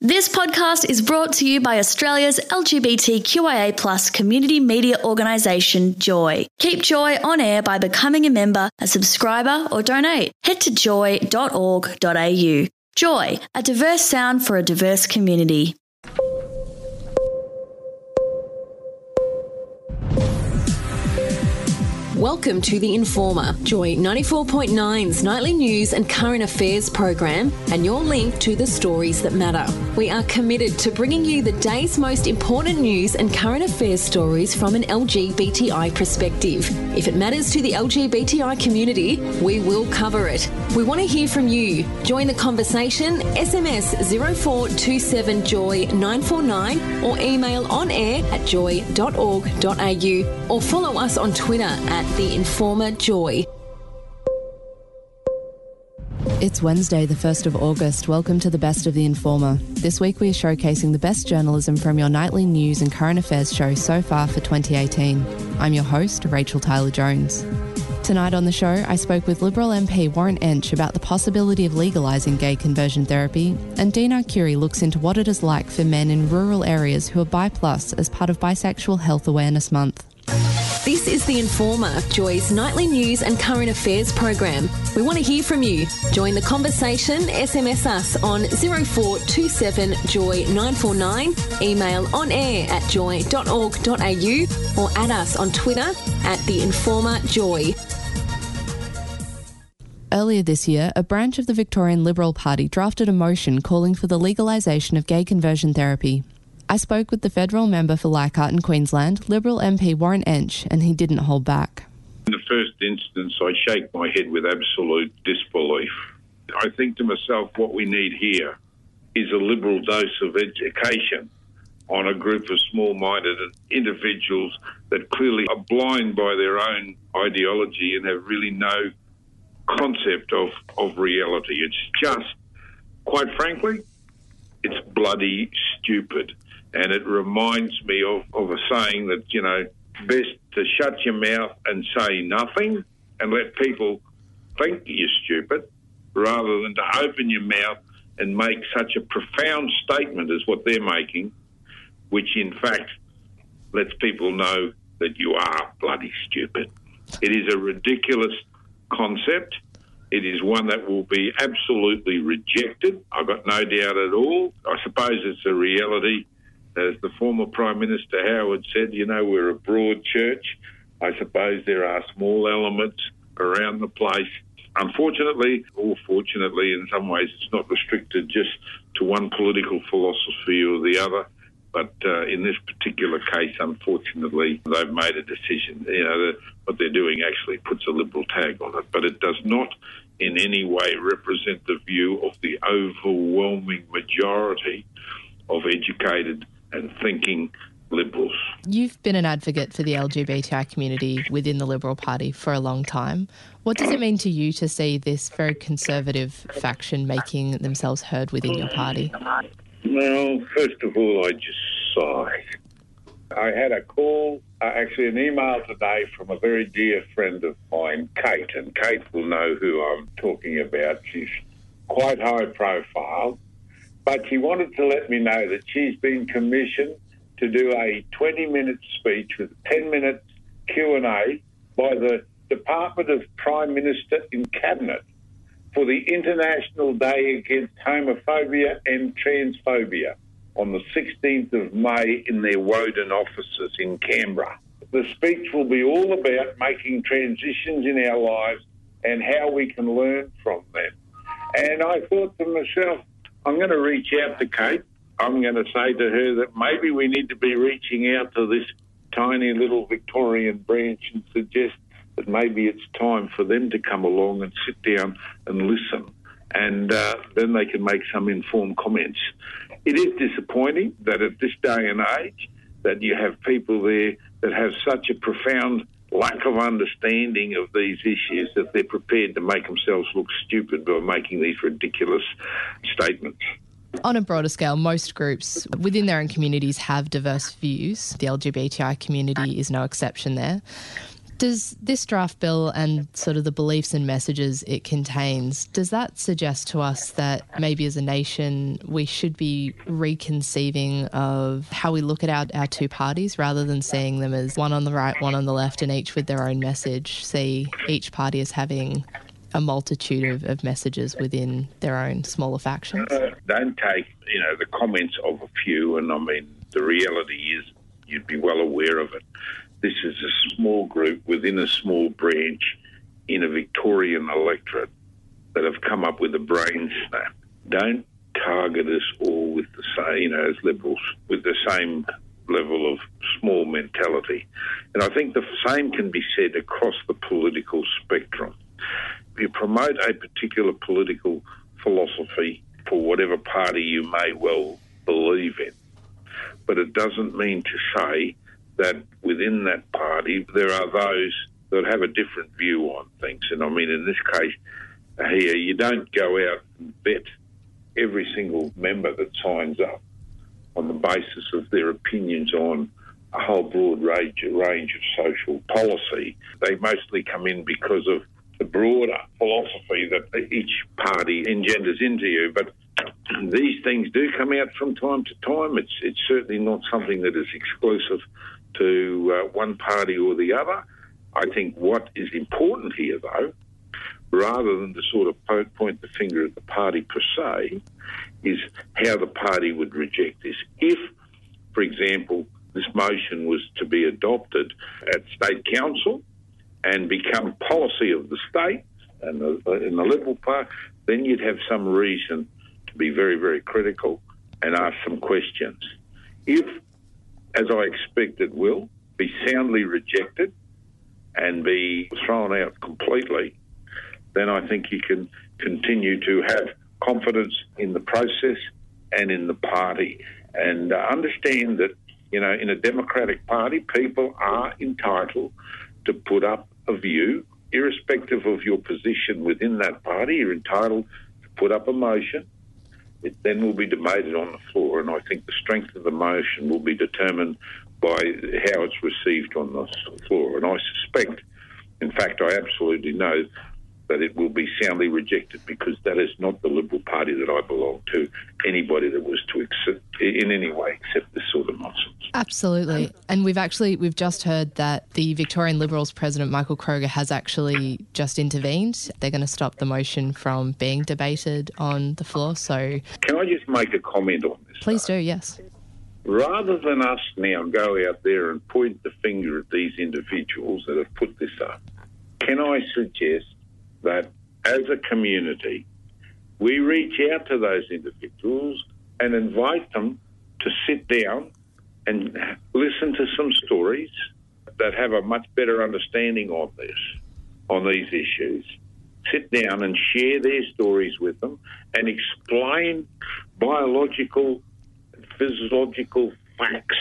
This podcast is brought to you by Australia's LGBTQIA+ community media organisation, Joy. Keep Joy on air by becoming a member, a subscriber or donate. Head to joy.org.au. Joy, a diverse sound for a diverse community. Welcome to The Informer, Joy 94.9's nightly news and current affairs program, and your link to the stories that matter. We are committed to bringing you the day's most important news and current affairs stories from an LGBTI perspective. If it matters to the LGBTI community, we will cover it. We want to hear from you. Join the conversation, SMS 0427 949 or email on air at joy.org.au or follow us on Twitter at The Informer Joy. It's Wednesday, the 1st of August. Welcome to the Best of The Informer. This week we are showcasing the best journalism from your nightly news and current affairs show so far for 2018. I'm your host, Rachel Tyler-Jones. Tonight on the show, I spoke with Liberal MP Warren Entsch about the possibility of legalising gay conversion therapy, and Dean Arcuri looks into what it is like for men in rural areas who are bi+ as part of Bisexual Health Awareness Month. This is The Informer, Joy's nightly news and current affairs program. We want to hear from you. Join the conversation, SMS us on 0427 949, email on air at joy.org.au or add us on Twitter at The Informer Joy. Earlier this year, a branch of the Victorian Liberal Party drafted a motion calling for the legalisation of gay conversion therapy. I spoke with the federal member for Leichhardt in Queensland, Liberal MP Warren Entsch, and he didn't hold back. In the first instance, I shake my head with absolute disbelief. I think to myself, what we need here is a liberal dose of education on a group of small-minded individuals that clearly are blind by their own ideology and have really no concept of reality. It's just, quite frankly, it's bloody stupid. And it reminds me of a saying that, best to shut your mouth and say nothing and let people think you're stupid rather than to open your mouth and make such a profound statement as what they're making, which in fact lets people know that you are bloody stupid. It is a ridiculous concept. It is one that will be absolutely rejected. I've got no doubt at all. I suppose it's a reality. As the former Prime Minister Howard said, we're a broad church. I suppose there are small elements around the place. Unfortunately, or fortunately, in some ways, it's not restricted just to one political philosophy or the other. But in this particular case, unfortunately, they've made a decision. What they're doing actually puts a Liberal tag on it. But it does not in any way represent the view of the overwhelming majority of educated and thinking Liberals. You've been an advocate for the LGBTI community within the Liberal Party for a long time. What does it mean to you to see this very conservative faction making themselves heard within your party? Well, first of all, I just sigh. I had a call, actually an email today from a very dear friend of mine, Kate, and Kate will know who I'm talking about. She's quite high profile, but she wanted to let me know that she's been commissioned to do a 20-minute speech with 10 minutes Q&A by the Department of Prime Minister in Cabinet for the International Day Against Homophobia and Transphobia on the 16th of May in their Woden offices in Canberra. The speech will be all about making transitions in our lives and how we can learn from them. And I thought to myself, I'm going to reach out to Kate. I'm going to say to her that maybe we need to be reaching out to this tiny little Victorian branch and suggest that maybe it's time for them to come along and sit down and listen. And then they can make some informed comments. It is disappointing that at this day and age that you have people there that have such a profound lack of understanding of these issues that they're prepared to make themselves look stupid by making these ridiculous statements. On a broader scale, most groups within their own communities have diverse views. The LGBTI community is no exception there. Does this draft bill and sort of the beliefs and messages it contains, does that suggest to us that maybe as a nation we should be reconceiving of how we look at our two parties rather than seeing them as one on the right, one on the left, and each with their own message, see each party as having a multitude of messages within their own smaller factions? Don't take, the comments of a few, and I mean, the reality is you'd be well aware of it. This is a small group within a small branch in a Victorian electorate that have come up with a brain snap. Don't target us all with the same, as Liberals, with the same level of small mentality. And I think the same can be said across the political spectrum. If you promote a particular political philosophy for whatever party you may well believe in, but it doesn't mean to say that within that party there are those that have a different view on things. And I mean, in this case here, you don't go out and vet every single member that signs up on the basis of their opinions on a whole broad range of social policy. They mostly come in because of the broader philosophy that each party engenders into you. But these things do come out from time to time. It's certainly not something that is exclusive to one party or the other. I think what is important here, though, rather than to sort of point the finger at the party per se, is how the party would reject this. If, for example, this motion was to be adopted at State Council and become policy of the state and in the Liberal Party, then you'd have some reason to be very, very critical and ask some questions. If, as I expect it will, be soundly rejected and be thrown out completely, then I think you can continue to have confidence in the process and in the party. And understand that, in a democratic party, people are entitled to put up a view, irrespective of your position within that party. You're entitled to put up a motion. It then will be debated on the floor, and I think the strength of the motion will be determined by how it's received on the floor. And I suspect, in fact, I absolutely know that it will be soundly rejected, because that is not the Liberal Party that I belong to. Anybody that was to accept, in any way, accept this sort of nonsense. Absolutely. And we've just heard that the Victorian Liberals President, Michael Kroger, has actually just intervened. They're going to stop the motion from being debated on the floor. So, can I just make a comment on this? Please do, yes. Rather than us now go out there and point the finger at these individuals that have put this up, can I suggest that as a community, we reach out to those individuals and invite them to sit down and listen to some stories that have a much better understanding of this, on these issues. Sit down and share their stories with them and explain biological, physiological facts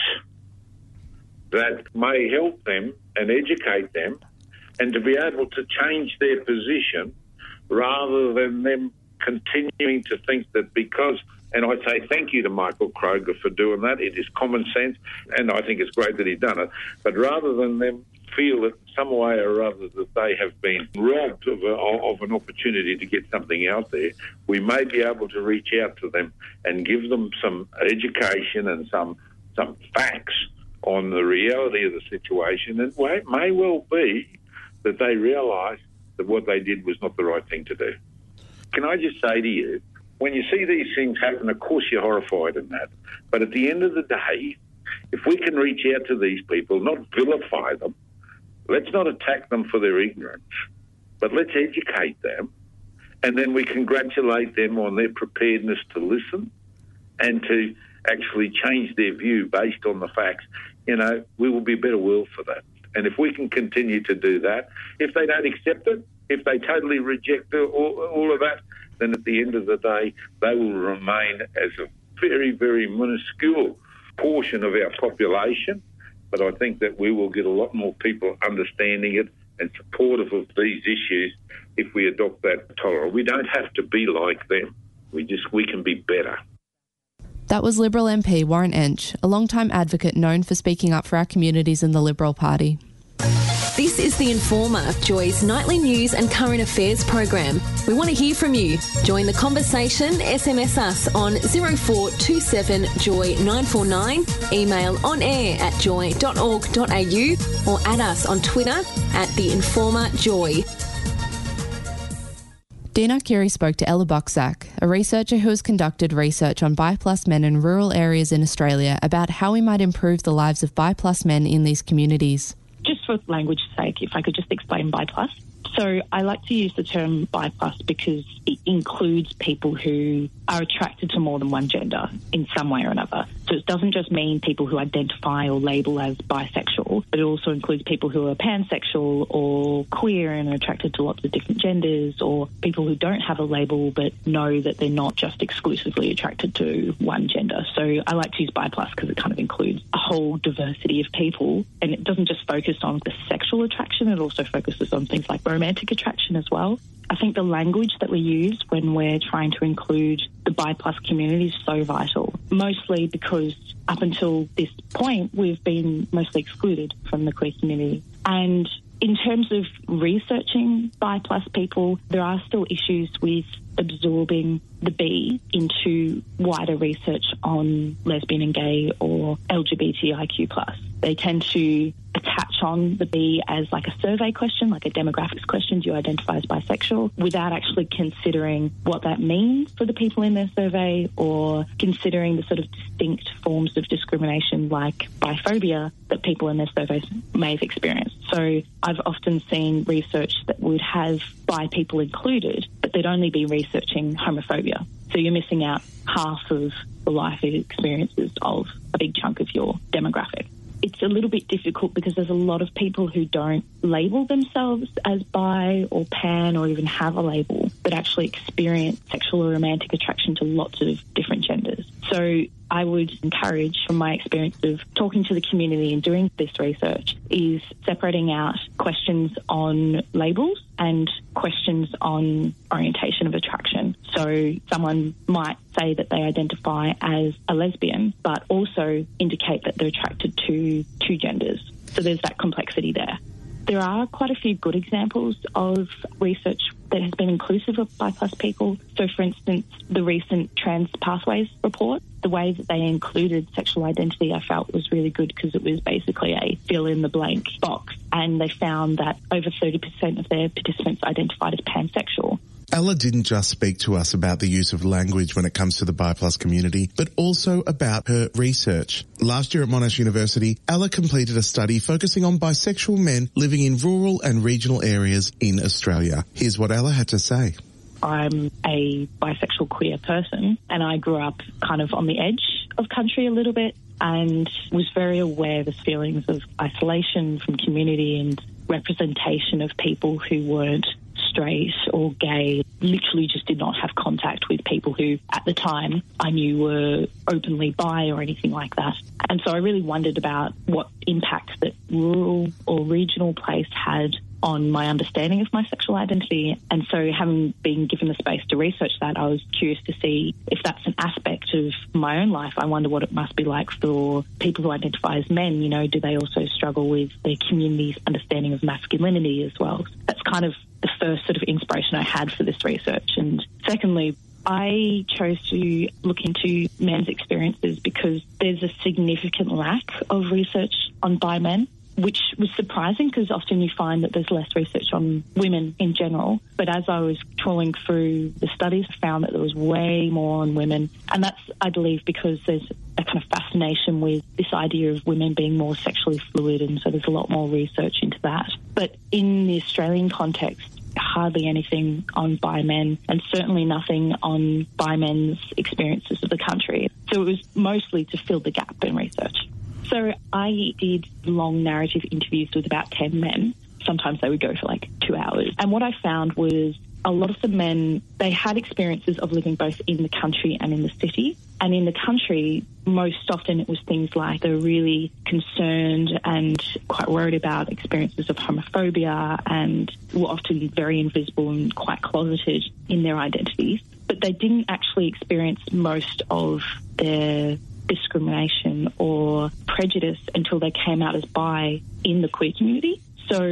that may help them and educate them, and to be able to change their position rather than them continuing to think that because, and I say thank you to Michael Kroger for doing that, it is common sense, and I think it's great that he's done it, but rather than them feel that some way or other that they have been robbed of an opportunity to get something out there, we may be able to reach out to them and give them some education and some facts on the reality of the situation, and it may well be that they realise that what they did was not the right thing to do. Can I just say to you, when you see these things happen, of course you're horrified in that, but at the end of the day, if we can reach out to these people, not vilify them, let's not attack them for their ignorance, but let's educate them, and then we congratulate them on their preparedness to listen and to actually change their view based on the facts. We will be a better world for that. And if we can continue to do that, if they don't accept it, if they totally reject all of that, then at the end of the day, they will remain as a very, very minuscule portion of our population. But I think that we will get a lot more people understanding it and supportive of these issues if we adopt that tolerance. We don't have to be like them. We can be better. That was Liberal MP Warren Entsch, a long-time advocate known for speaking up for our communities in the Liberal Party. This is is The Informer, Joy's nightly news and current affairs program. We want to hear from you. Join the conversation, SMS us on 0427 Joy 949, email onair@joy.org.au or add us on Twitter @The Informer Joy. Dina Curie spoke to Ella Buczak, a researcher who has conducted research on BIPLUS men in rural areas in Australia, about how we might improve the lives of BIPLUS men in these communities. Just for language's sake, if I could just explain BIPLUS. So I like to use the term BIPLUS because it includes people who are attracted to more than one gender in some way or another. So it doesn't just mean people who identify or label as bisexual, but it also includes people who are pansexual or queer and are attracted to lots of different genders, or people who don't have a label but know that they're not just exclusively attracted to one gender. So I like to use BIPLUS because it kind of includes a whole diversity of people, and it doesn't just focus on the sexual attraction, it also focuses on things like romantic attraction as well. I think the language that we use when we're trying to include the BIPLUS community is so vital, mostly because up until this point we've been mostly excluded from the queer community. And in terms of researching BIPLUS people, there are still issues with absorbing the B into wider research on lesbian and gay or LGBTIQ+. They tend to attach on the B as like a survey question, like a demographics question, do you identify as bisexual, without actually considering what that means for the people in their survey, or considering the sort of distinct forms of discrimination like biphobia that people in their surveys may have experienced. So I've often seen research that would have bi people included, but they'd only be researching homophobia. So you're missing out half of the life experiences of a big chunk of your demographic. It's a little bit difficult because there's a lot of people who don't label themselves as bi or pan or even have a label, but actually experience sexual or romantic attraction to lots of different genders. So I would encourage, from my experience of talking to the community and doing this research, is separating out questions on labels and questions on orientation of attraction. So someone might say that they identify as a lesbian, but also indicate that they're attracted to two genders. So there's that complexity there. There are quite a few good examples of research that has been inclusive of BIPLUS people. So, for instance, the recent Trans Pathways report, the way that they included sexual identity I felt was really good because it was basically a fill-in-the-blank box. And they found that over 30% of their participants identified as pansexual. Ella didn't just speak to us about the use of language when it comes to the BIPLUS community, but also about her research. Last year at Monash University, Ella completed a study focusing on bisexual men living in rural and regional areas in Australia. Here's what Ella had to say. I'm a bisexual queer person, and I grew up kind of on the edge of country a little bit and was very aware of the feelings of isolation from community and representation of people who weren't straight or gay, literally just did not have contact with people who at the time I knew were openly bi or anything like that. And so I really wondered about what impact that rural or regional place had on my understanding of my sexual identity. And so having been given the space to research that, I was curious to see if that's an aspect of my own life. I wonder what it must be like for people who identify as men. You know, do they also struggle with their community's understanding of masculinity as well? That's kind of the first sort of inspiration I had for this research. And secondly, I chose to look into men's experiences because there's a significant lack of research on bi men, which was surprising because often you find that there's less research on women in general. But as I was trawling through the studies, I found that there was way more on women. And that's, I believe, because there's a kind of fascination with this idea of women being more sexually fluid, and so there's a lot more research into that. But in the Australian context, hardly anything on bi men, and certainly nothing on bi men's experiences of the country. So it was mostly to fill the gap in research. So I did long narrative interviews with about 10 men. Sometimes they would go for like 2 hours. And what I found was a lot of the men, they had experiences of living both in the country and in the city. And in the country, most often it was things like they were really concerned and quite worried about experiences of homophobia and were often very invisible and quite closeted in their identities. But they didn't actually experience most of their discrimination or prejudice until they came out as bi in the queer community. So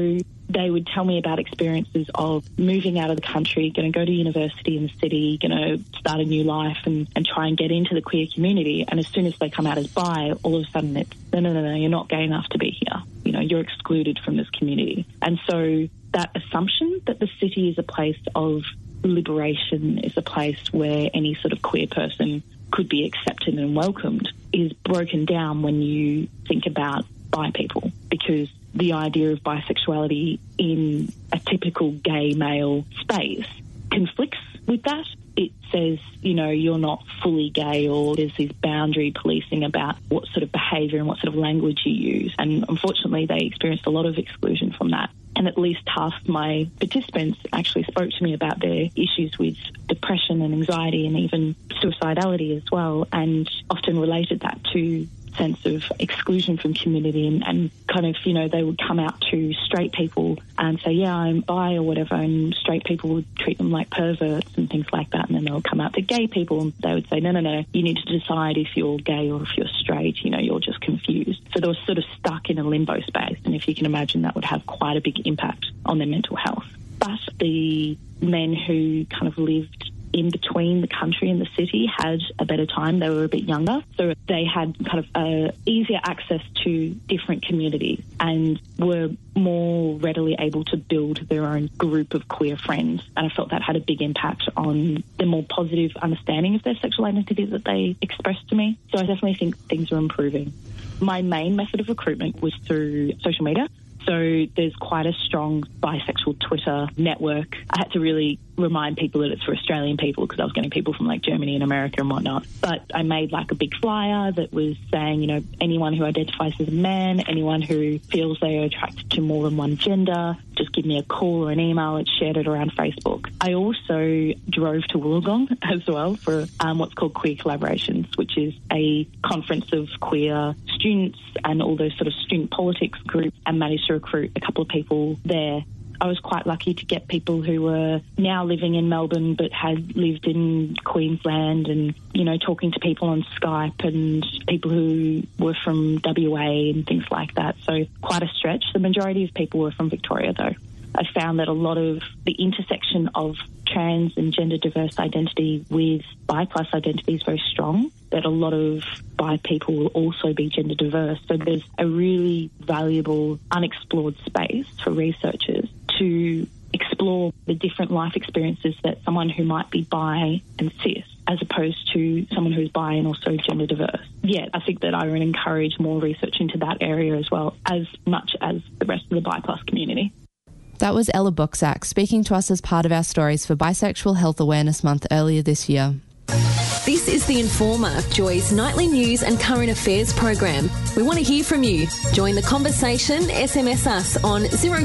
they would tell me about experiences of moving out of the country, going to go to university in the city, going to start a new life and try and get into the queer community. And as soon as they come out as bi, all of a sudden it's, no, you're not gay enough to be here. You know, you're excluded from this community. And so that assumption that the city is a place of liberation, is a place where any sort of queer person could be accepted and welcomed, is broken down when you think about bi people, because the idea of bisexuality in a typical gay male space conflicts with that. It says, you know, you're not fully gay, or there's this boundary policing about what sort of behaviour and what sort of language you use. And unfortunately, they experienced a lot of exclusion from that. And at least half my participants actually spoke to me about their issues with depression and anxiety and even suicidality as well, and often related that to sense of exclusion from community and kind of, you know, they would come out to straight people and say, yeah, I'm bi or whatever, and straight people would treat them like perverts and things like that. And then they'll come out to gay people and they would say, no, you need to decide if you're gay or if you're straight, you know, you're just confused. So they were sort of stuck in a limbo space. And if you can imagine, that would have quite a big impact on their mental health. But the men who kind of lived in between the country and the city had a better time. They were a bit younger, so they had kind of easier access to different communities and were more readily able to build their own group of queer friends. And I felt that had a big impact on the more positive understanding of their sexual identity that they expressed to me. So I definitely think things are improving. My main method of recruitment was through social media. So there's quite a strong bisexual Twitter network. I had to really remind people that it's for Australian people because I was getting people from like Germany and America and whatnot. But I made like a big flyer that was saying, you know, anyone who identifies as a man, anyone who feels they are attracted to more than one gender, just give me a call or an email. It shared it around Facebook. I also drove to Wollongong as well for what's called Queer Collaborations, which is a conference of queer students and all those sort of student politics groups, and managed to recruit a couple of people there. I was quite lucky to get people who were now living in Melbourne but had lived in Queensland, and, you know, talking to people on Skype, and people who were from WA and things like that. So quite a stretch. The majority of people were from Victoria, though. I found that a lot of the intersection of trans and gender diverse identity with bi plus identity is very strong, that a lot of bi people will also be gender diverse. So there's a really valuable unexplored space for researchers to explore the different life experiences that someone who might be bi and cis, as opposed to someone who's bi and also gender diverse. Yeah, I think that I would encourage more research into that area as well, as much as the rest of the bi plus community. That was Ella Buczak speaking to us as part of our Stories for Bisexual Health Awareness Month earlier this year. This is The Informer, Joy's nightly news and current affairs program. We want to hear from you. Join the conversation, SMS us on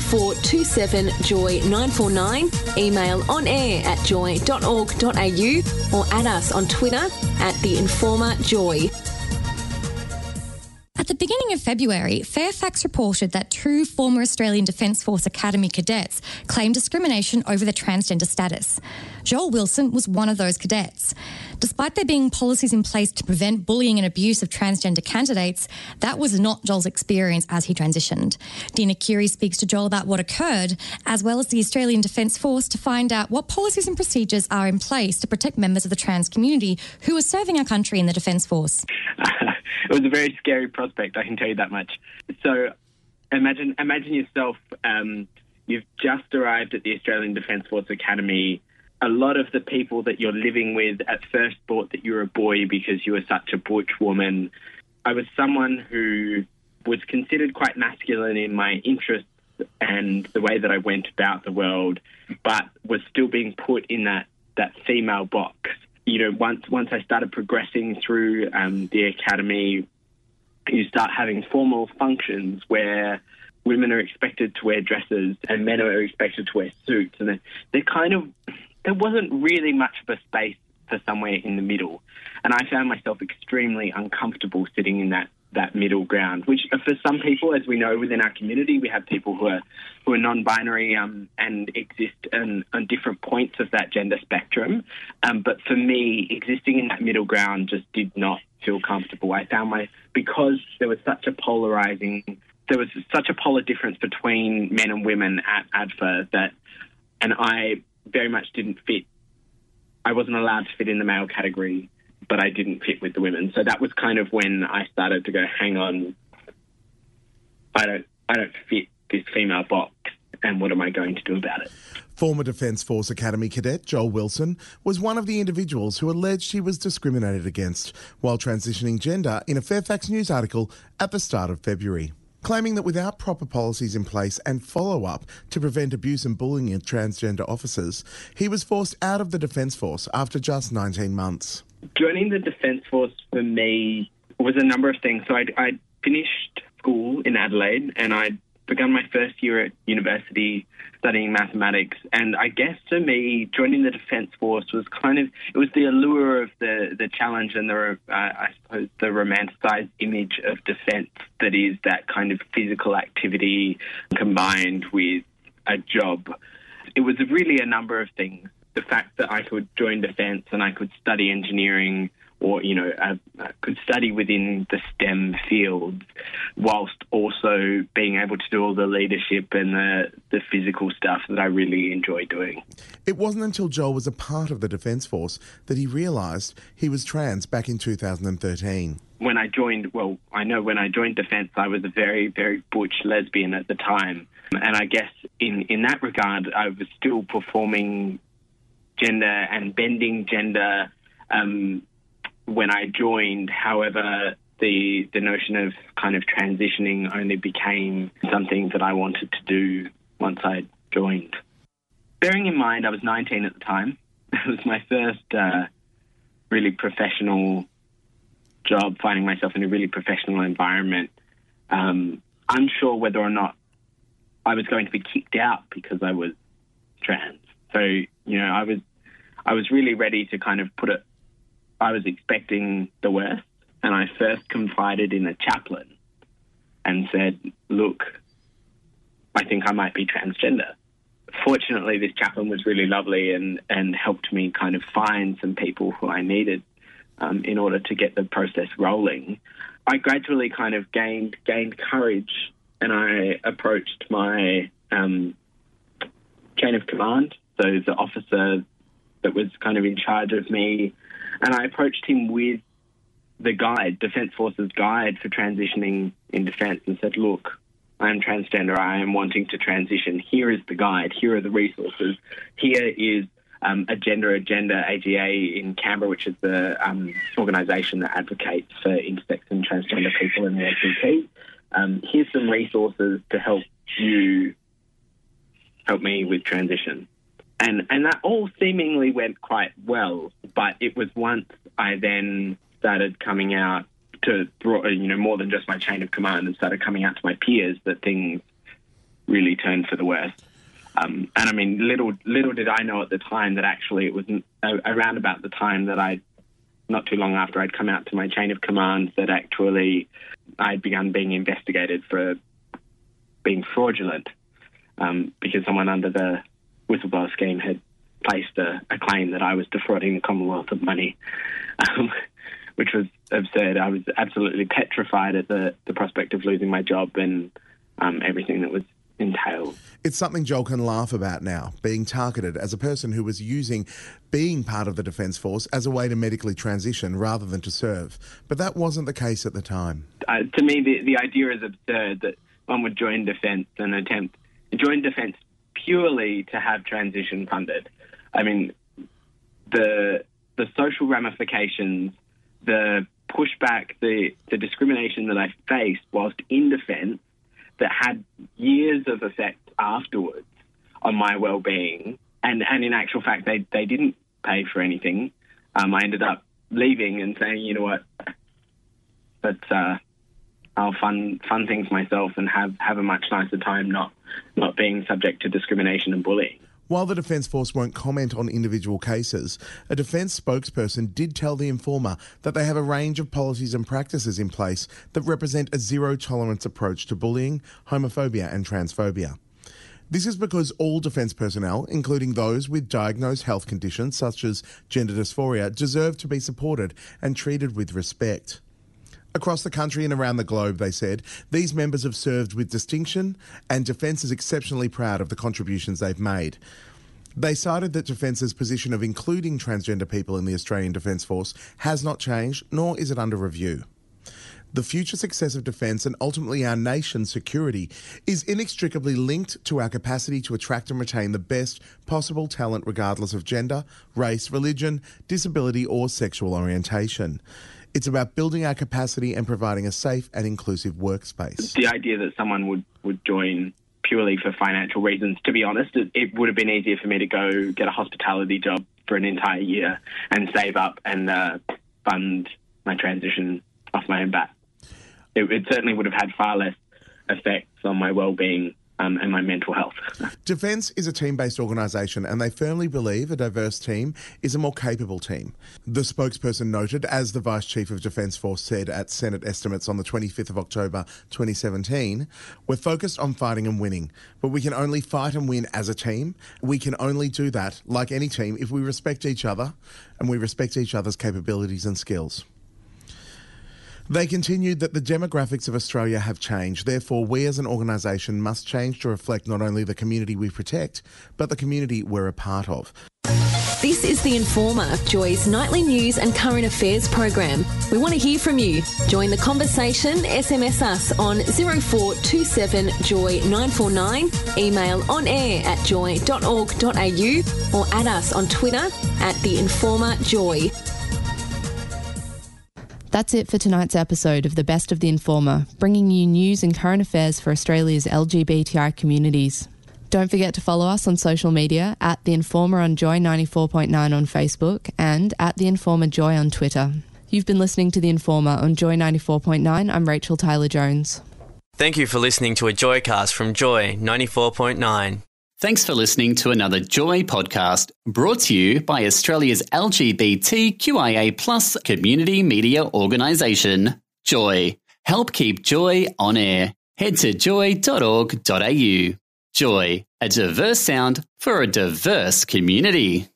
0427 Joy 949, email onair@joy.org.au, or add us on Twitter @The Informer Joy. At the beginning of February, Fairfax reported that 2 former Australian Defence Force Academy cadets claimed discrimination over their transgender status. Joel Wilson was one of those cadets. Despite there being policies in place to prevent bullying and abuse of transgender candidates, that was not Joel's experience as he transitioned. Dina Curie speaks to Joel about what occurred, as well as the Australian Defence Force, to find out what policies and procedures are in place to protect members of the trans community who are serving our country in the Defence Force. It was a very scary prospect, I can tell you that much. So imagine yourself, you've just arrived at the Australian Defence Force Academy. A lot of the people that you're living with at first thought that you were a boy because you were such a butch woman. I was someone who was considered quite masculine in my interests and the way that I went about the world, but was still being put in that female box. You know, once I started progressing through the academy, you start having formal functions where women are expected to wear dresses and men are expected to wear suits, and there wasn't really much of a space for somewhere in the middle. And I found myself extremely uncomfortable sitting in that middle ground, which for some people, as we know within our community, we have people who are non-binary and exist on different points of that gender spectrum. But for me, existing in that middle ground just did not feel comfortable. I found because there was such a polarizing there was such a polar difference between men and women at ADFA and I very much didn't fit. I wasn't allowed to fit in the male category, but I didn't fit with the women. So that was kind of when I started to go, hang on, I don't fit this female box, and what am I going to do about it? Former Defence Force Academy cadet Joel Wilson was one of the individuals who alleged he was discriminated against while transitioning gender in a Fairfax News article at the start of February, claiming that without proper policies in place and follow-up to prevent abuse and bullying of transgender officers, he was forced out of the Defence Force after just 19 months. Joining the Defence Force for me was a number of things. So I'd finished school in Adelaide and I'd begun my first year at university studying mathematics. And I guess for me, joining the Defence Force was it was the allure of the challenge and I suppose the romanticised image of defence that is that kind of physical activity combined with a job. It was really a number of things. The fact that I could join defence and I could study engineering or, I could study within the STEM fields whilst also being able to do all the leadership and the physical stuff that I really enjoy doing. It wasn't until Joel was a part of the Defence Force that he realised he was trans back in 2013. When I joined Defence, I was a very, very butch lesbian at the time. And I guess in that regard, I was still performing gender and bending gender when I joined. However, the notion of kind of transitioning only became something that I wanted to do once I joined. Bearing in mind I was 19 at the time, it was my first really professional job, finding myself in a really professional environment, unsure whether or not I was going to be kicked out because I was trans. So, I was really ready to kind of I was expecting the worst, and I first confided in a chaplain and said, look, I think I might be transgender. Fortunately, this chaplain was really lovely and helped me kind of find some people who I needed in order to get the process rolling. I gradually kind of gained courage, and I approached my chain of command, so the officer that was kind of in charge of me, and I approached him with the guide, Defence Force's guide for transitioning in defence, and said, look, I am transgender, I am wanting to transition. Here is the guide, here are the resources. Here is Agenda AGA in Canberra, which is the organisation that advocates for intersex and transgender people in the LGBT. Here's some resources to help me with transition. And that all seemingly went quite well, but it was once I then started coming out to, more than just my chain of command and started coming out to my peers that things really turned for the worst. And I mean, little did I know at the time that actually it was around about the time that not too long after I'd come out to my chain of command, that actually I'd begun being investigated for being fraudulent because someone under the whistleblower scheme had placed a claim that I was defrauding the Commonwealth of money, which was absurd. I was absolutely petrified at the prospect of losing my job and everything that was entailed. It's something Joel can laugh about now, being targeted as a person who was using being part of the Defence Force as a way to medically transition rather than to serve. But that wasn't the case at the time. To me, the idea is absurd that one would join Defence and attempt to join Defence purely to have transition funded. I mean, the social ramifications, the pushback, the discrimination that I faced whilst in defence that had years of effect afterwards on my well-being, and in actual fact, they didn't pay for anything. I ended up leaving and saying, you know what, but I'll fund things myself and have a much nicer time not being subject to discrimination and bullying. While the Defence Force won't comment on individual cases, a Defence spokesperson did tell The Informer that they have a range of policies and practices in place that represent a zero-tolerance approach to bullying, homophobia and transphobia. This is because all Defence personnel, including those with diagnosed health conditions such as gender dysphoria, deserve to be supported and treated with respect. Across the country and around the globe, they said, these members have served with distinction and Defence is exceptionally proud of the contributions they've made. They cited that Defence's position of including transgender people in the Australian Defence Force has not changed, nor is it under review. The future success of Defence and ultimately our nation's security is inextricably linked to our capacity to attract and retain the best possible talent regardless of gender, race, religion, disability or sexual orientation. It's about building our capacity and providing a safe and inclusive workspace. The idea that someone would join purely for financial reasons, to be honest, it would have been easier for me to go get a hospitality job for an entire year and save up and fund my transition off my own bat. It certainly would have had far less effects on my well-being and my mental health. Defence is a team-based organisation and they firmly believe a diverse team is a more capable team. The spokesperson noted, as the Vice Chief of Defence Force said at Senate estimates on the 25th of October 2017, we're focused on fighting and winning, but we can only fight and win as a team. We can only do that, like any team, if we respect each other and we respect each other's capabilities and skills. They continued that the demographics of Australia have changed. Therefore, we as an organisation must change to reflect not only the community we protect, but the community we're a part of. This is The Informer, Joy's nightly news and current affairs program. We want to hear from you. Join the conversation, SMS us on 0427 Joy 949, email onair@joy.org.au or add us on Twitter @TheInformerJoy. That's it for tonight's episode of The Best of The Informer, bringing you news and current affairs for Australia's LGBTI communities. Don't forget to follow us on social media @The Informer on Joy 94.9 on Facebook and @The Informer Joy on Twitter. You've been listening to The Informer on Joy 94.9. I'm Rachel Tyler-Jones. Thank you for listening to a Joycast from Joy 94.9. Thanks for listening to another Joy podcast brought to you by Australia's LGBTQIA+ community media organisation, Joy. Help keep Joy on air. Head to joy.org.au. Joy, a diverse sound for a diverse community.